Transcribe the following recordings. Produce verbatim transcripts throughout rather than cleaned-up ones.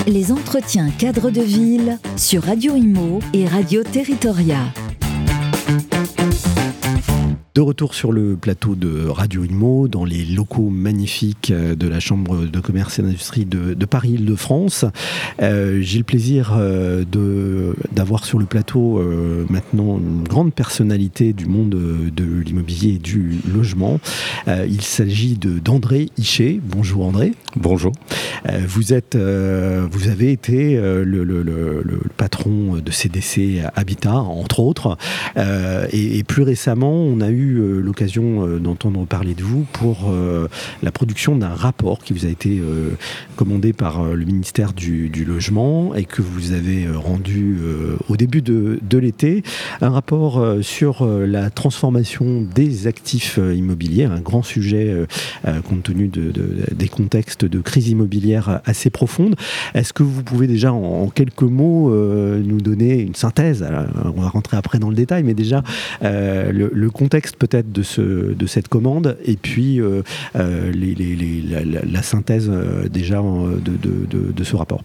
Les entretiens cadres de ville sur Radio Imo et Radio Territoria. De retour sur le plateau de Radio Imo, dans les locaux magnifiques de la Chambre de commerce et d'industrie de, de Paris-Île-de-France. Euh, j'ai le plaisir euh, de, d'avoir sur le plateau euh, maintenant une grande personnalité du monde de l'immobilier et du logement. Euh, il s'agit de, d'André Hichet. Bonjour André. Bonjour. Euh, vous, êtes, euh, vous avez été euh, le, le, le, le patron de C D C Habitat, entre autres. Euh, et, et plus récemment, on a eu eu l'occasion d'entendre parler de vous pour euh, la production d'un rapport qui vous a été euh, commandé par le ministère du, du Logement et que vous avez rendu euh, au début de, de l'été. Un rapport euh, sur euh, la transformation des actifs euh, immobiliers, un grand sujet euh, compte tenu de, de, des contextes de crise immobilière assez profonde. Est-ce que vous pouvez déjà en, en quelques mots euh, nous donner une synthèse? Alors, on va rentrer après dans le détail, mais déjà euh, le, le contexte peut-être de, ce, de cette commande et puis euh, euh, les, les, les, la, la, la synthèse euh, déjà de, de, de, de ce rapport.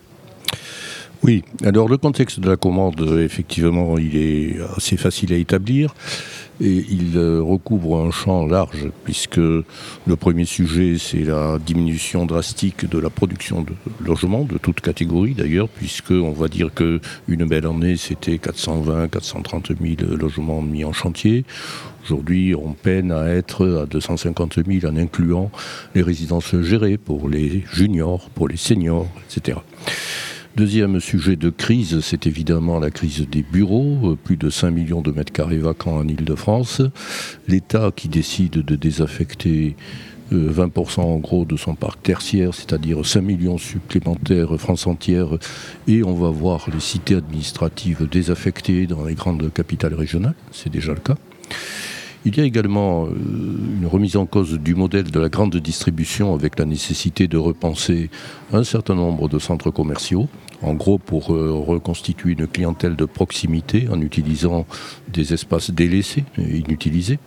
Oui, alors le contexte de la commande, effectivement, il est assez facile à établir et il recouvre un champ large puisque le premier sujet, c'est la diminution drastique de la production de logements, de toute catégorie d'ailleurs, puisqu'on va dire qu'une belle année, c'était quatre cent vingt à quatre cent trente mille logements mis en chantier. Aujourd'hui, on peine à être à deux cent cinquante mille en incluant les résidences gérées pour les juniors, pour les seniors, et cetera. Deuxième sujet de crise, c'est évidemment la crise des bureaux, plus de cinq millions de mètres carrés vacants en Île-de-France. L'État qui décide de désaffecter vingt pour cent en gros de son parc tertiaire, c'est-à-dire cinq millions supplémentaires France entière, et on va voir les cités administratives désaffectées dans les grandes capitales régionales, c'est déjà le cas. Il y a également une remise en cause du modèle de la grande distribution avec la nécessité de repenser un certain nombre de centres commerciaux, en gros pour reconstituer une clientèle de proximité en utilisant des espaces délaissés et inutilisés.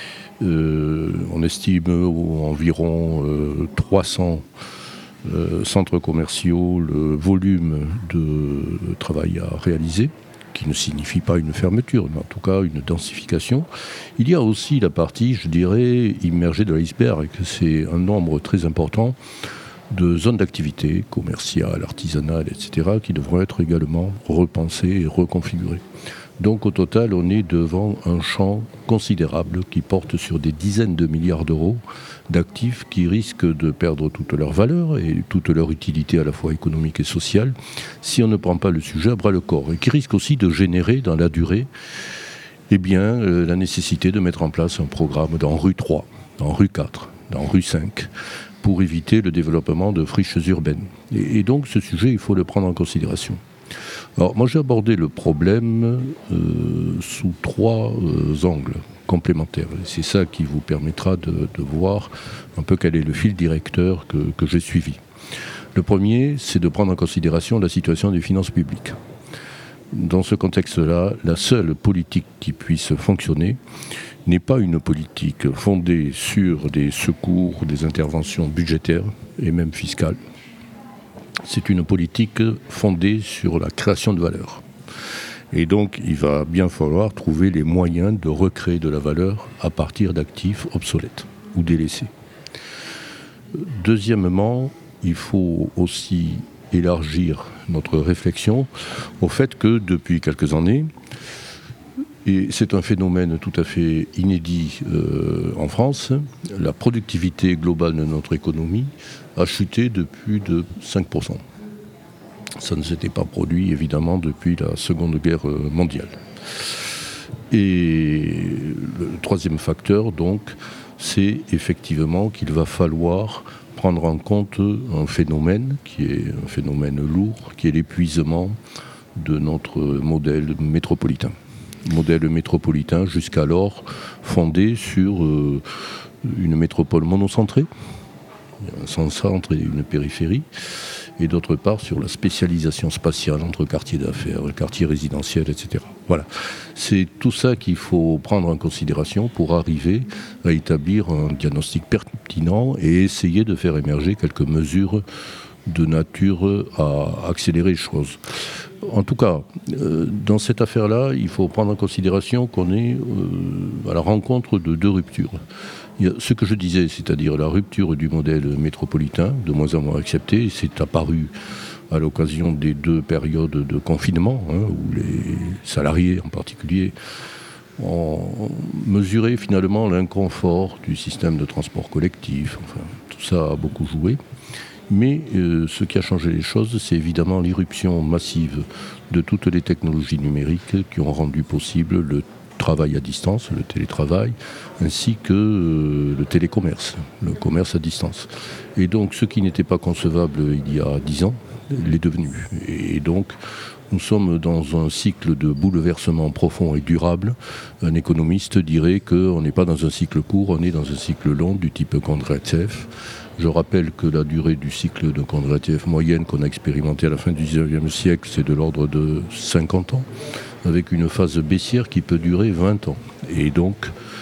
Euh, on estime environ euh, trois cents euh, centres commerciaux le volume de travail à réaliser, qui ne signifie pas une fermeture, mais en tout cas une densification. Il y a aussi la partie, je dirais, immergée de l'iceberg. C'est un nombre très important de zones d'activité commerciales, artisanales, et cetera, qui devront être également repensées et reconfigurées. Donc au total, on est devant un champ considérable qui porte sur des dizaines de milliards d'euros d'actifs qui risquent de perdre toute leur valeur et toute leur utilité à la fois économique et sociale si on ne prend pas le sujet à bras-le-corps et qui risquent aussi de générer dans la durée eh bien, euh, la nécessité de mettre en place un programme dans rue trois, dans rue quatre, dans rue cinq pour éviter le développement de friches urbaines. Et, et donc ce sujet, il faut le prendre en considération. Alors moi j'ai abordé le problème euh, sous trois euh, angles complémentaires. Et c'est ça qui vous permettra de, de voir un peu quel est le fil directeur que, que j'ai suivi. Le premier, c'est de prendre en considération la situation des finances publiques. Dans ce contexte-là, la seule politique qui puisse fonctionner n'est pas une politique fondée sur des secours, des interventions budgétaires et même fiscales. C'est une politique fondée sur la création de valeur. Et donc, il va bien falloir trouver les moyens de recréer de la valeur à partir d'actifs obsolètes ou délaissés. Deuxièmement, il faut aussi élargir notre réflexion au fait que depuis quelques années, et c'est un phénomène tout à fait inédit euh, en France, la productivité globale de notre économie a chuté de plus de cinq pour cent. Ça ne s'était pas produit évidemment depuis la Seconde Guerre mondiale. Et le troisième facteur donc, c'est effectivement qu'il va falloir prendre en compte un phénomène qui est un phénomène lourd, qui est l'épuisement de notre modèle métropolitain. Modèle métropolitain jusqu'alors fondé sur euh, une métropole monocentrée, un centre et une périphérie, et d'autre part sur la spécialisation spatiale entre quartiers d'affaires, quartiers résidentiels, et cetera. Voilà. C'est tout ça qu'il faut prendre en considération pour arriver à établir un diagnostic pertinent et essayer de faire émerger quelques mesures de nature à accélérer les choses. En tout cas, euh, dans cette affaire-là, il faut prendre en considération qu'on est euh, à la rencontre de deux ruptures. Il y a ce que je disais, c'est-à-dire la rupture du modèle métropolitain, de moins en moins accepté, c'est apparu à l'occasion des deux périodes de confinement, hein, où les salariés en particulier ont mesuré finalement l'inconfort du système de transport collectif. Enfin, tout ça a beaucoup joué. Mais euh, ce qui a changé les choses, c'est évidemment l'irruption massive de toutes les technologies numériques qui ont rendu possible le travail à distance, le télétravail, ainsi que euh, le télécommerce, le commerce à distance. Et donc ce qui n'était pas concevable il y a dix ans, l'est devenu. Et donc nous sommes dans un cycle de bouleversement profond et durable. Un économiste dirait qu'on n'est pas dans un cycle court, on est dans un cycle long du type Kondratiev. Je rappelle que la durée du cycle de Kondratiev moyenne qu'on a expérimenté à la fin du dix-neuvième siècle, c'est de l'ordre de cinquante ans, avec une phase baissière qui peut durer vingt ans. Et donc,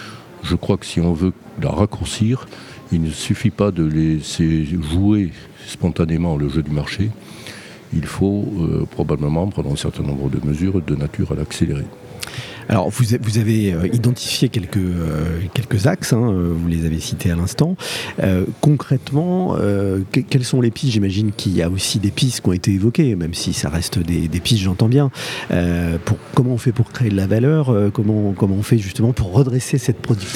je crois que si on veut la raccourcir, il ne suffit pas de laisser jouer spontanément le jeu du marché. Il faut euh, probablement prendre un certain nombre de mesures de nature à l'accélérer. Alors, vous, vous avez euh, identifié quelques, euh, quelques axes, hein, vous les avez cités à l'instant. Euh, concrètement, euh, que, quelles sont les pistes ? J'imagine qu'il y a aussi des pistes qui ont été évoquées, même si ça reste des, des pistes, j'entends bien. Euh, pour, comment on fait pour créer de la valeur ? euh, comment, comment on fait justement pour redresser cette productivité ?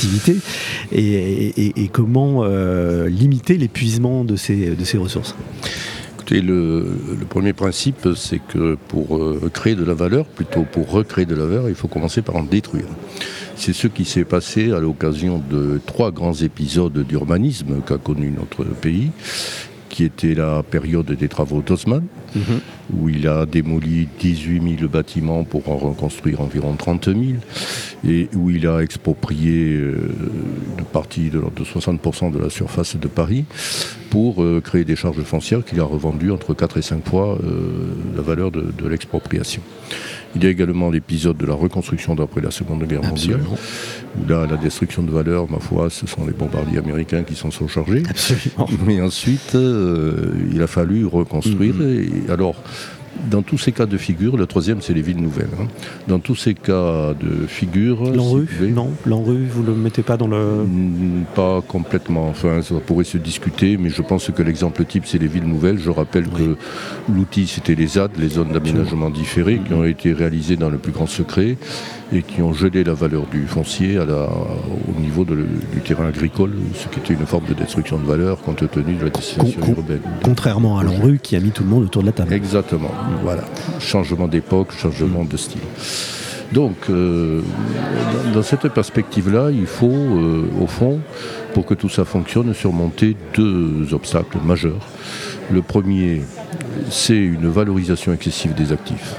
Et, et, et comment euh, limiter l'épuisement de ces, de ces ressources ? Écoutez, le, le premier principe, c'est que pour euh, créer de la valeur, plutôt pour recréer de la valeur, il faut commencer par en détruire. C'est ce qui s'est passé à l'occasion de trois grands épisodes d'urbanisme qu'a connu notre pays, qui était la période des travaux d'Haussmann, mmh. où il a démoli dix-huit mille bâtiments pour en reconstruire environ trente mille, et où il a exproprié euh, une partie de l'ordre de soixante pour cent de la surface de Paris pour euh, créer des charges foncières qu'il a revendues entre quatre et cinq fois euh, la valeur de, de l'expropriation. Il y a également l'épisode de la reconstruction d'après la Seconde Guerre mondiale, Absolument. Où là, la destruction de valeur, ma foi, ce sont les bombardiers américains qui s'en sont chargés. Absolument. Mais ensuite, euh, il a fallu reconstruire. Mm-hmm. Et alors, dans tous ces cas de figure, le troisième, c'est les villes nouvelles. Hein. Dans tous ces cas de figure... L'ANRU, si non, l'ANRU, vous ne le mettez pas dans le... Pas complètement. Enfin, ça pourrait se discuter, mais je pense que l'exemple type, c'est les villes nouvelles. Je rappelle oui. que l'outil, c'était les Z A D, les zones d'aménagement différées, qui ont été réalisées dans le plus grand secret et qui ont gelé la valeur du foncier à la, au niveau de, du terrain agricole, ce qui était une forme de destruction de valeur compte tenu de la destination con, urbaine. Contrairement à l'ANRU qui a mis tout le monde autour de la table. Exactement. Voilà. Changement d'époque, changement mmh. de style. Donc, euh, dans, dans cette perspective-là, il faut, euh, au fond, pour que tout ça fonctionne, surmonter deux obstacles majeurs. Le premier, c'est une valorisation excessive des actifs.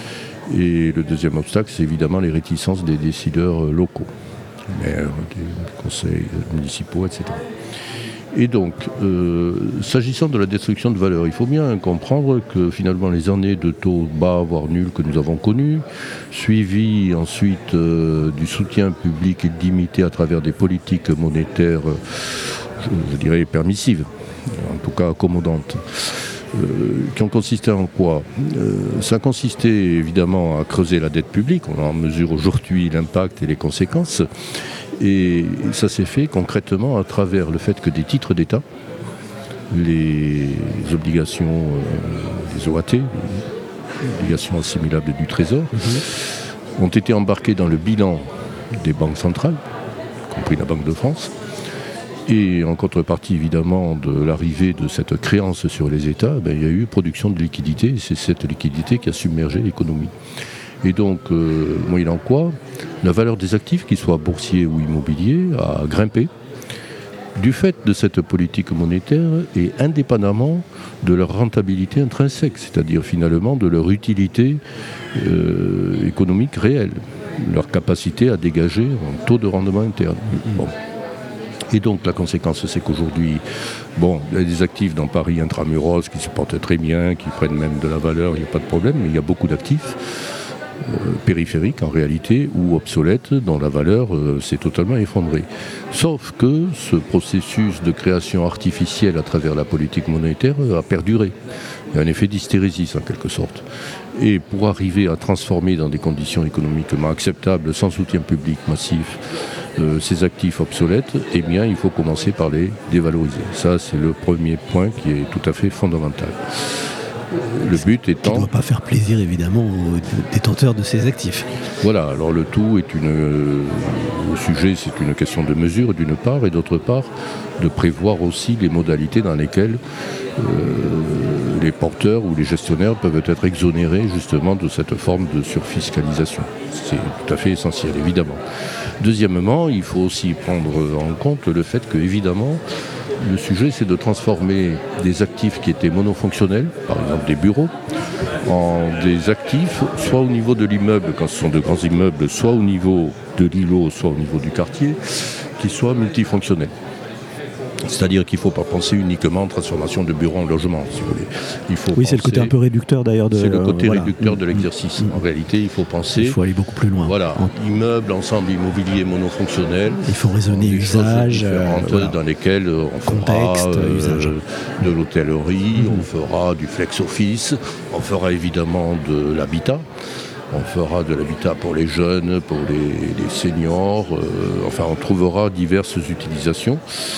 Et le deuxième obstacle, c'est évidemment les réticences des décideurs locaux, maires, des conseils municipaux, et cetera. Et donc, euh, s'agissant de la destruction de valeur, il faut bien comprendre que finalement les années de taux bas, voire nuls, que nous avons connues, suivies ensuite euh, du soutien public limité à travers des politiques monétaires, je, je dirais, permissives, en tout cas accommodantes, Euh, qui ont consisté en quoi ? euh, Ça consistait évidemment à creuser la dette publique, on en mesure aujourd'hui l'impact et les conséquences, et ça s'est fait concrètement à travers le fait que des titres d'État, les obligations, euh, les O A T, les obligations assimilables du Trésor, mmh. ont été embarquées dans le bilan des banques centrales, y compris la Banque de France. Et en contrepartie, évidemment, de l'arrivée de cette créance sur les États, ben, il y a eu production de liquidités, et c'est cette liquidité qui a submergé l'économie. Et donc, euh, moyennant quoi, la valeur des actifs, qu'ils soient boursiers ou immobiliers, a grimpé du fait de cette politique monétaire et indépendamment de leur rentabilité intrinsèque, c'est-à-dire finalement de leur utilité euh, économique réelle, leur capacité à dégager un taux de rendement interne. Bon. Et donc la conséquence, c'est qu'aujourd'hui, bon, il y a des actifs dans Paris intramuros qui se portent très bien, qui prennent même de la valeur, il n'y a pas de problème, mais il y a beaucoup d'actifs périphériques en réalité, ou obsolètes, dont la valeur euh, s'est totalement effondrée. Sauf que ce processus de création artificielle à travers la politique monétaire a perduré. Il y a un effet d'hystérésis en quelque sorte. Et pour arriver à transformer dans des conditions économiquement acceptables, sans soutien public massif, euh, ces actifs obsolètes, eh bien il faut commencer par les dévaloriser. Ça c'est le premier point qui est tout à fait fondamental. Le but étant... Qui ne doit pas faire plaisir évidemment aux détenteurs de ces actifs. Voilà, alors le tout est une... Euh, le sujet c'est une question de mesure d'une part, et d'autre part de prévoir aussi les modalités dans lesquelles euh, les porteurs ou les gestionnaires peuvent être exonérés justement de cette forme de surfiscalisation. C'est tout à fait essentiel, évidemment. Deuxièmement, il faut aussi prendre en compte le fait que, évidemment, le sujet, c'est de transformer des actifs qui étaient monofonctionnels, par exemple des bureaux, en des actifs, soit au niveau de l'immeuble, quand ce sont de grands immeubles, soit au niveau de l'îlot, soit au niveau du quartier, qui soient multifonctionnels. C'est-à-dire qu'il ne faut pas penser uniquement en transformation de bureaux en logement, si vous voulez. Il faut oui, penser... c'est le côté un peu réducteur d'ailleurs. De... C'est le côté euh, voilà. réducteur de l'exercice. Mmh. En réalité, il faut penser... Il faut aller beaucoup plus loin. Voilà, en... immeuble, ensemble immobilier monofonctionnel. Il faut raisonner usage. Euh, voilà. Dans lesquels on Contexte, fera euh, usage. de l'hôtellerie, Mmh. on fera du flex-office, on fera évidemment de l'habitat. On fera de l'habitat pour les jeunes, pour les, les seniors. Euh, enfin, on trouvera diverses utilisations.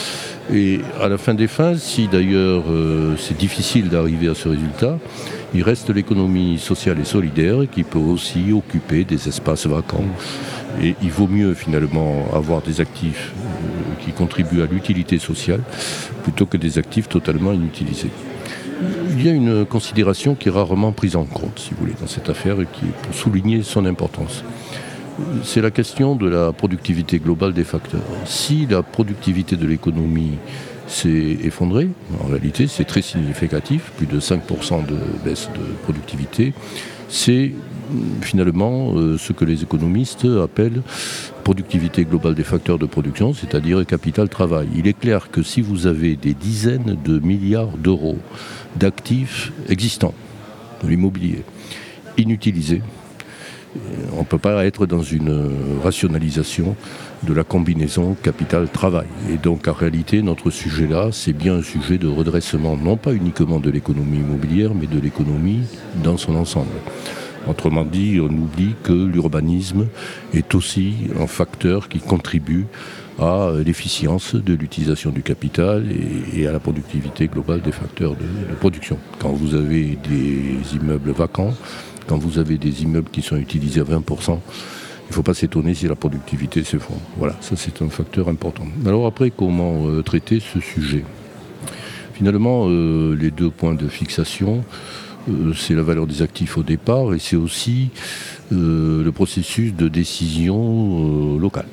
Et à la fin des fins, si d'ailleurs euh, c'est difficile d'arriver à ce résultat, il reste l'économie sociale et solidaire qui peut aussi occuper des espaces vacants. Et il vaut mieux finalement avoir des actifs euh, qui contribuent à l'utilité sociale plutôt que des actifs totalement inutilisés. Il y a une considération qui est rarement prise en compte, si vous voulez, dans cette affaire, et qui est pour souligner son importance. C'est la question de la productivité globale des facteurs. Si la productivité de l'économie s'est effondrée, en réalité c'est très significatif, plus de cinq pour cent de baisse de productivité, c'est finalement euh, ce que les économistes appellent productivité globale des facteurs de production, c'est-à-dire capital-travail. Il est clair que si vous avez des dizaines de milliards d'euros d'actifs existants, de l'immobilier, inutilisés, on ne peut pas être dans une rationalisation de la combinaison capital-travail. Et donc en réalité, notre sujet là, c'est bien un sujet de redressement, non pas uniquement de l'économie immobilière, mais de l'économie dans son ensemble. Autrement dit, on oublie que l'urbanisme est aussi un facteur qui contribue à l'efficience de l'utilisation du capital et, et à la productivité globale des facteurs de, de production. Quand vous avez des immeubles vacants, quand vous avez des immeubles qui sont utilisés à vingt pour cent, il ne faut pas s'étonner si la productivité s'effondre. Voilà, ça c'est un facteur important. Alors après, comment euh, traiter ce sujet ? Finalement, euh, les deux points de fixation, euh, c'est la valeur des actifs au départ et c'est aussi euh, le processus de décision euh, locale.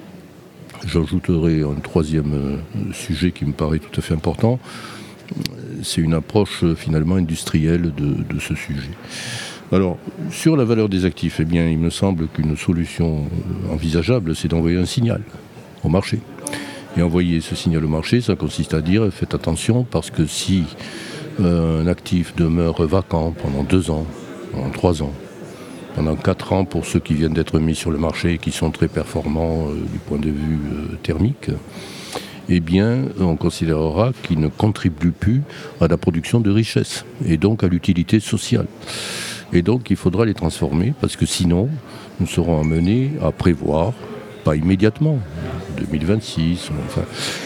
J'ajouterai un troisième euh, sujet qui me paraît tout à fait important, c'est une approche euh, finalement industrielle de, de ce sujet. Alors, sur la valeur des actifs, eh bien, il me semble qu'une solution envisageable, c'est d'envoyer un signal au marché. Et envoyer ce signal au marché, ça consiste à dire, faites attention, parce que si euh, un actif demeure vacant pendant deux ans, pendant trois ans, pendant quatre ans pour ceux qui viennent d'être mis sur le marché et qui sont très performants euh, du point de vue euh, thermique, eh bien, on considérera qu'il ne contribue plus à la production de richesse et donc à l'utilité sociale. Et donc, il faudra les transformer parce que sinon, nous serons amenés à prévoir, pas immédiatement, deux mille vingt-six, enfin,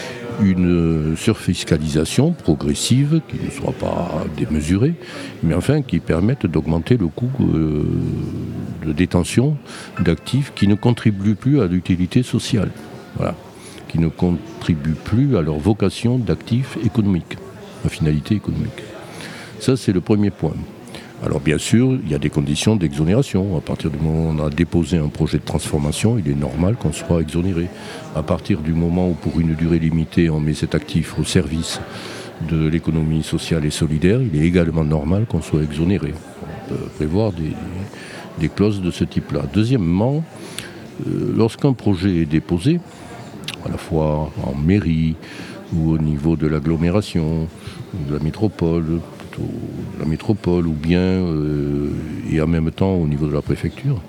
une surfiscalisation progressive qui ne sera pas démesurée, mais enfin qui permette d'augmenter le coût euh, de détention d'actifs qui ne contribuent plus à l'utilité sociale. Voilà. Qui ne contribuent plus à leur vocation d'actifs économiques, à finalité économique. Ça, c'est le premier point. Alors bien sûr, il y a des conditions d'exonération. À partir du moment où on a déposé un projet de transformation, il est normal qu'on soit exonéré. À partir du moment où, pour une durée limitée, on met cet actif au service de l'économie sociale et solidaire, il est également normal qu'on soit exonéré. On peut prévoir des, des clauses de ce type-là. Deuxièmement, euh, lorsqu'un projet est déposé, à la fois en mairie ou au niveau de l'agglomération, de la métropole, plutôt la métropole ou bien, euh, et en même temps au niveau de la préfecture.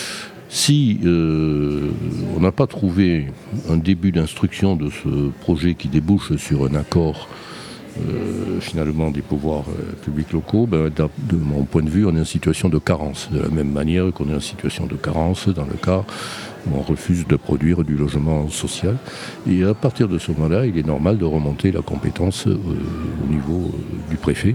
Si euh, on n'a pas trouvé un début d'instruction de ce projet qui débouche sur un accord euh, finalement des pouvoirs euh, publics locaux, ben, de mon point de vue, on est en situation de carence, de la même manière qu'on est en situation de carence dans le cas où on refuse de produire du logement social. Et à partir de ce moment-là, il est normal de remonter la compétence euh, au niveau euh, du préfet.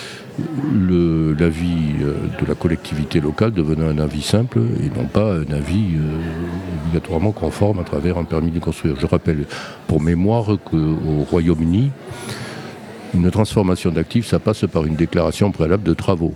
Le, l'avis euh, de la collectivité locale devenant un avis simple et non pas un avis euh, obligatoirement conforme à travers un permis de construire. Je rappelle pour mémoire qu'au Royaume-Uni, une transformation d'actifs, ça passe par une déclaration préalable de travaux.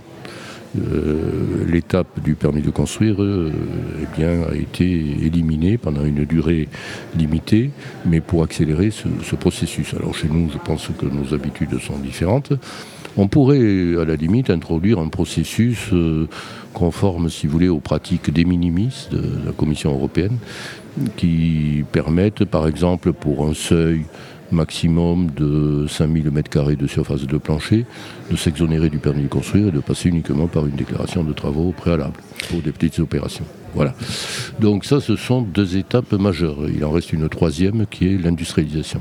Euh, l'étape du permis de construire euh, eh bien, a été éliminée pendant une durée limitée, mais pour accélérer ce, ce processus. Alors chez nous, je pense que nos habitudes sont différentes. On pourrait, à la limite, introduire un processus euh, conforme, si vous voulez, aux pratiques des minimis de la Commission européenne, qui permettent, par exemple, pour un seuil maximum de cinq mille mètres carrés de surface de plancher, de s'exonérer du permis de construire et de passer uniquement par une déclaration de travaux préalable pour des petites opérations. Voilà. Donc ça, ce sont deux étapes majeures. Il en reste une troisième qui est l'industrialisation.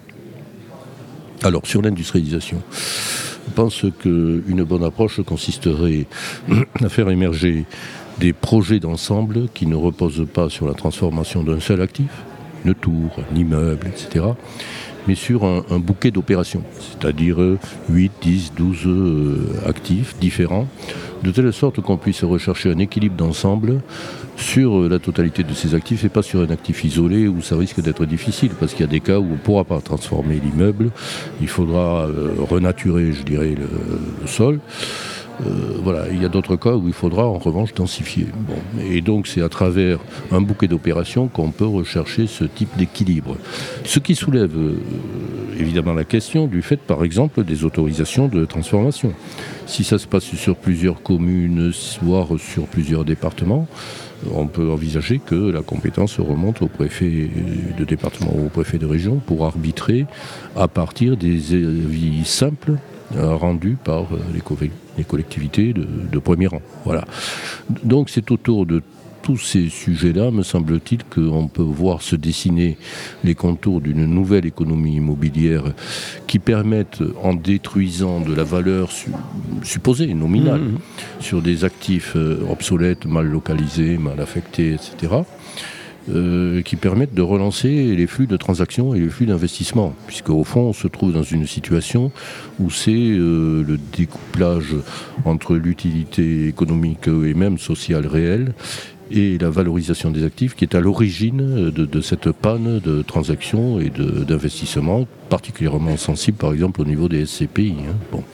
Alors, sur l'industrialisation, je pense qu'une bonne approche consisterait à faire émerger des projets d'ensemble qui ne reposent pas sur la transformation d'un seul actif, une tour, un immeuble, et cetera, mais sur un, un bouquet d'opérations, c'est-à-dire huit, dix, douze euh, actifs différents, de telle sorte qu'on puisse rechercher un équilibre d'ensemble sur la totalité de ces actifs et pas sur un actif isolé où ça risque d'être difficile, parce qu'il y a des cas où on ne pourra pas transformer l'immeuble, il faudra euh, renaturer, je dirais, le, le sol. Euh, voilà, il y a d'autres cas où il faudra en revanche densifier. Bon. Et donc c'est à travers un bouquet d'opérations qu'on peut rechercher ce type d'équilibre. Ce qui soulève euh, évidemment la question du fait, par exemple, des autorisations de transformation. Si ça se passe sur plusieurs communes, voire sur plusieurs départements, on peut envisager que la compétence remonte au préfet de département ou au préfet de région pour arbitrer à partir des avis simples rendus par les, co- les collectivités de, de premier rang. Voilà. Donc c'est autour de tous ces sujets-là, me semble-t-il, qu'on peut voir se dessiner les contours d'une nouvelle économie immobilière qui permettent, en détruisant de la valeur su- supposée, nominale, mmh. sur des actifs euh, obsolètes, mal localisés, mal affectés, et cetera, Euh, qui permettent de relancer les flux de transactions et les flux d'investissement, puisque au fond on se trouve dans une situation où c'est euh, le découplage entre l'utilité économique et même sociale réelle et la valorisation des actifs qui est à l'origine de, de cette panne de transactions et de, d'investissements, particulièrement sensible par exemple au niveau des S C P I. Hein. Bon.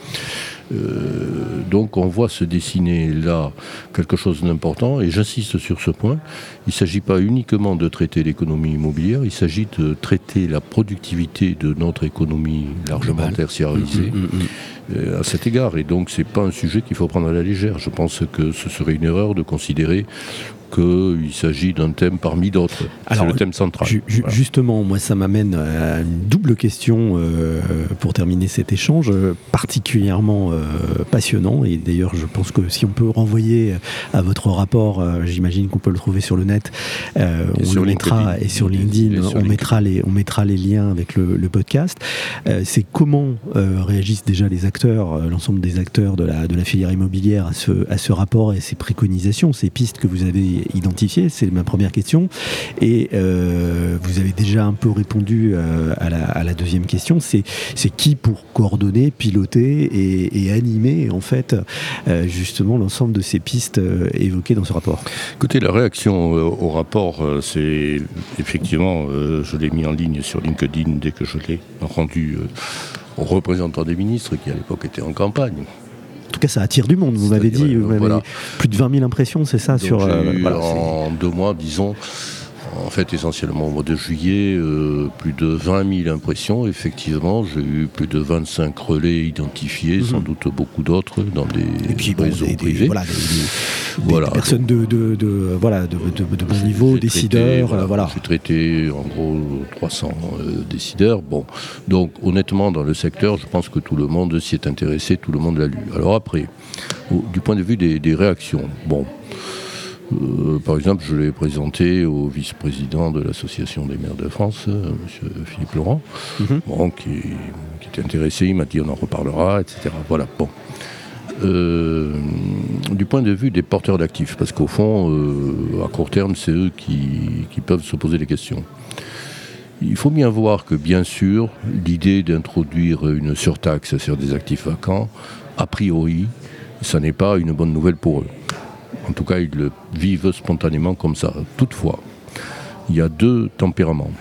Euh, donc on voit se dessiner là quelque chose d'important, et j'insiste sur ce point, il ne s'agit pas uniquement de traiter l'économie immobilière, il s'agit de traiter la productivité de notre économie largement tertiarisée mmh, mmh, mmh. Euh, à cet égard, et donc c'est pas un sujet qu'il faut prendre à la légère. Je pense que ce serait une erreur de considérer qu'il s'agit d'un thème parmi d'autres. Alors, c'est le thème central. Ju- ju- voilà. Justement, moi, ça m'amène à une double question euh, pour terminer cet échange, euh, particulièrement euh, passionnant. Et d'ailleurs, je pense que si on peut renvoyer à votre rapport, euh, j'imagine qu'on peut le trouver sur le net. Euh, on le mettra, et sur LinkedIn, et sur on, LinkedIn. Mettra les, on mettra les liens avec le, le podcast. Euh, c'est comment euh, réagissent déjà les acteurs, euh, l'ensemble des acteurs de la, de la filière immobilière à ce, à ce rapport et ces préconisations, ces pistes que vous avez identifié, c'est ma première question. Et euh, vous avez déjà un peu répondu euh, à, la, à la deuxième question, c'est, c'est qui pour coordonner, piloter et, et animer en fait euh, justement l'ensemble de ces pistes euh, évoquées dans ce rapport. Écoutez, la réaction euh, au rapport, euh, c'est effectivement, euh, je l'ai mis en ligne sur LinkedIn dès que je l'ai rendu euh, aux représentants des ministres qui à l'époque étaient en campagne. En tout cas, ça attire du monde, vous m'avez dit, vous m'avez voilà. plus de vingt mille impressions, c'est ça. Donc sur j'ai euh, eu voilà, en c'est... deux mois, disons, en fait essentiellement au mois de juillet, euh, plus de vingt mille impressions. Effectivement, j'ai eu plus de vingt-cinq relais identifiés, mmh. sans doute beaucoup d'autres dans des Et puis, bon, réseaux des, privés. Des, voilà, des, des, voilà, des personnes de, de, de, voilà, de, de, de bon niveau, j'ai décideurs. Traité, voilà, voilà. J'ai traité en gros trois cents euh, décideurs. Bon, donc honnêtement, dans le secteur, je pense que tout le monde s'y est intéressé, tout le monde l'a lu. Alors après, au, du point de vue des, des réactions, bon. Euh, par exemple, je l'ai présenté au vice-président de l'Association des maires de France, euh, M. Philippe Laurent, mm-hmm. bon, qui, qui était intéressé, il m'a dit on en reparlera, et cetera. Voilà, bon. Euh, du point de vue des porteurs d'actifs, parce qu'au fond, euh, à court terme, c'est eux qui, qui peuvent se poser des questions. Il faut bien voir que, bien sûr, l'idée d'introduire une surtaxe sur des actifs vacants, a priori, ça n'est pas une bonne nouvelle pour eux. En tout cas, ils le vivent spontanément comme ça. Toutefois, il y a deux tempéraments.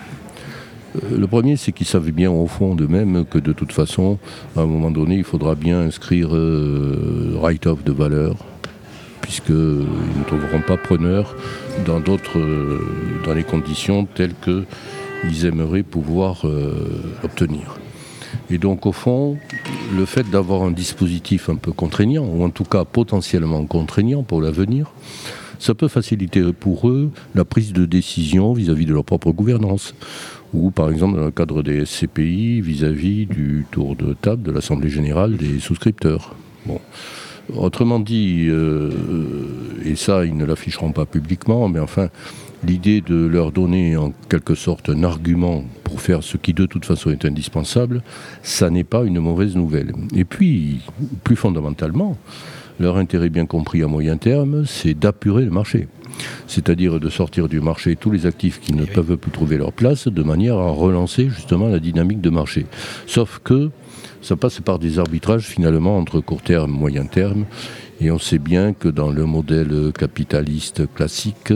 Le premier, c'est qu'ils savent bien au fond d'eux-mêmes que de toute façon, à un moment donné, il faudra bien inscrire euh, write-off de valeur, puisqu'ils ne trouveront pas preneur dans d'autres, euh, dans les conditions telles qu'ils aimeraient pouvoir euh, obtenir. Et donc, au fond, le fait d'avoir un dispositif un peu contraignant, ou en tout cas potentiellement contraignant pour l'avenir, ça peut faciliter pour eux la prise de décision vis-à-vis de leur propre gouvernance. Ou par exemple dans le cadre des S C P I vis-à-vis du tour de table de l'Assemblée Générale des souscripteurs. Bon. Autrement dit, euh, et ça ils ne l'afficheront pas publiquement, mais enfin, l'idée de leur donner en quelque sorte un argument pour faire ce qui de toute façon est indispensable, ça n'est pas une mauvaise nouvelle. Et puis, plus fondamentalement, leur intérêt bien compris à moyen terme, c'est d'apurer le marché. C'est-à-dire de sortir du marché tous les actifs qui ne oui, peuvent plus trouver leur place, de manière à relancer justement la dynamique de marché. Sauf que ça passe par des arbitrages finalement entre court terme et moyen terme, et on sait bien que dans le modèle capitaliste classique,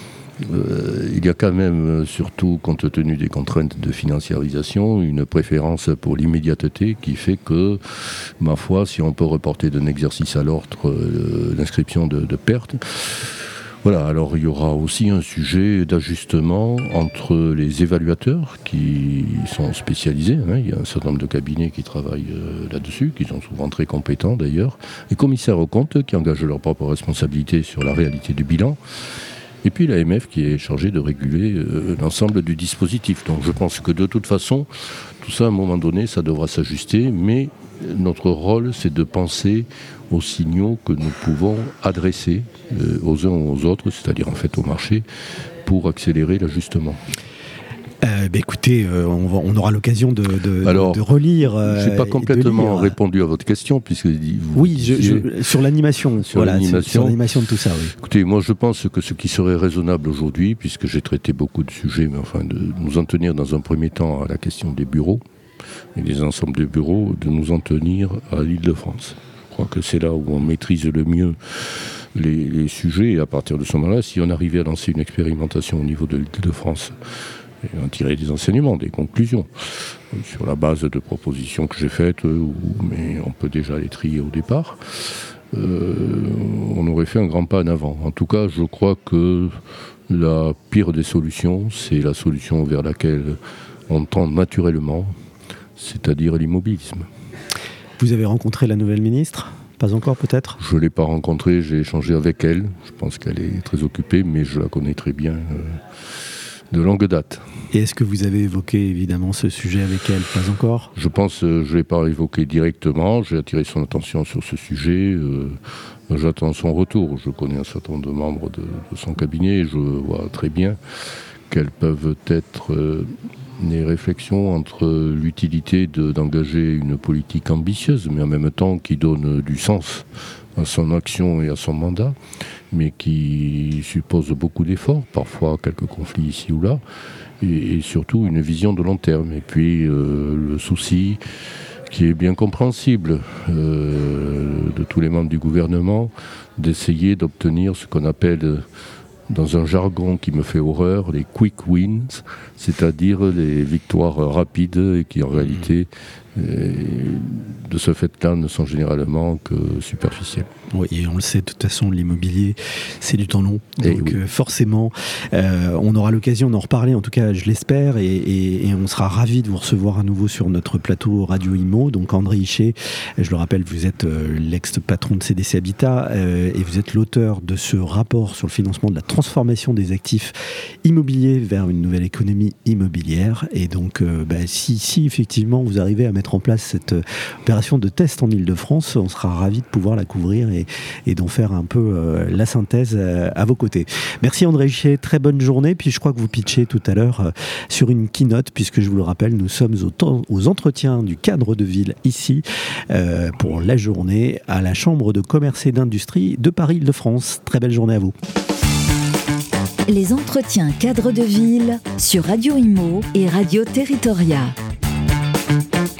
euh, il y a quand même, surtout compte tenu des contraintes de financiarisation, une préférence pour l'immédiateté qui fait que, ma foi, si on peut reporter d'un exercice à l'autre euh, l'inscription de, de pertes, voilà, alors il y aura aussi un sujet d'ajustement entre les évaluateurs qui sont spécialisés, hein, il y a un certain nombre de cabinets qui travaillent euh, là-dessus, qui sont souvent très compétents d'ailleurs, les commissaires aux comptes qui engagent leur propre responsabilité sur la réalité du bilan, et puis l'A M F qui est chargée de réguler euh, l'ensemble du dispositif. Donc je pense que de toute façon, tout ça à un moment donné, ça devra s'ajuster, mais notre rôle c'est de penser aux signaux que nous pouvons adresser euh, aux uns ou aux autres, c'est-à-dire en fait au marché, pour accélérer l'ajustement. Euh, bah écoutez, euh, on, va, on aura l'occasion de, de, Alors, de relire. Euh, je n'ai pas complètement répondu à votre question, puisque vous oui, je, je, sur l'animation, sur, voilà, l'animation. Sur, sur l'animation de tout ça. Oui. Écoutez, moi je pense que ce qui serait raisonnable aujourd'hui, puisque j'ai traité beaucoup de sujets, mais enfin de nous en tenir dans un premier temps à la question des bureaux et des ensembles de bureaux, de nous en tenir à l'Île-de-France. Je crois que c'est là où on maîtrise le mieux les, les sujets, et à partir de ce moment-là, si on arrivait à lancer une expérimentation au niveau de l'Île-de-France, et en tirer des enseignements, des conclusions, sur la base de propositions que j'ai faites, ou, mais on peut déjà les trier au départ, euh, on aurait fait un grand pas en avant. En tout cas, je crois que la pire des solutions, c'est la solution vers laquelle on tend naturellement, c'est-à-dire l'immobilisme. Vous avez rencontré la nouvelle ministre ? Pas encore peut-être ? Je ne l'ai pas rencontrée, j'ai échangé avec elle. Je pense qu'elle est très occupée, mais je la connais très bien euh, de longue date. Et est-ce que vous avez évoqué évidemment ce sujet avec elle ? Pas encore ? Je pense, euh, je ne l'ai pas évoqué directement, j'ai attiré son attention sur ce sujet. Euh, j'attends son retour. Je connais un certain nombre de membres de, de son cabinet et je vois très bien quelles peuvent être euh, les réflexions entre l'utilité de, d'engager une politique ambitieuse, mais en même temps qui donne du sens à son action et à son mandat, mais qui suppose beaucoup d'efforts, parfois quelques conflits ici ou là, et, et surtout une vision de long terme. Et puis euh, le souci qui est bien compréhensible euh, de tous les membres du gouvernement, d'essayer d'obtenir ce qu'on appelle, dans un jargon qui me fait horreur, les quick wins, c'est-à-dire les victoires rapides et qui en réalité et de ce fait-là, ne sont généralement que superficiels. Oui, et on le sait, de toute façon, l'immobilier, c'est du temps long. Donc oui. euh, forcément, euh, on aura l'occasion d'en reparler, en tout cas, je l'espère, et, et, et on sera ravis de vous recevoir à nouveau sur notre plateau Radio Imo. Donc André Hichet, je le rappelle, vous êtes euh, l'ex-patron de C D C Habitat, euh, et vous êtes l'auteur de ce rapport sur le financement de la transformation des actifs immobiliers vers une nouvelle économie immobilière. Et donc, euh, bah, si, si effectivement vous arrivez à mettre en place cette euh, opération de test en Ile-de-France, on sera ravis de pouvoir la couvrir et et d'en faire un peu euh, la synthèse euh, à vos côtés. Merci André Hichet, très bonne journée. Puis je crois que vous pitchez tout à l'heure euh, sur une keynote, puisque je vous le rappelle, nous sommes au temps, aux entretiens du cadre de ville ici euh, pour la journée à la Chambre de commerce et d'industrie de Paris-Île-de-France. Très belle journée à vous. Les entretiens cadre de ville sur Radio Imo et Radio Territoria.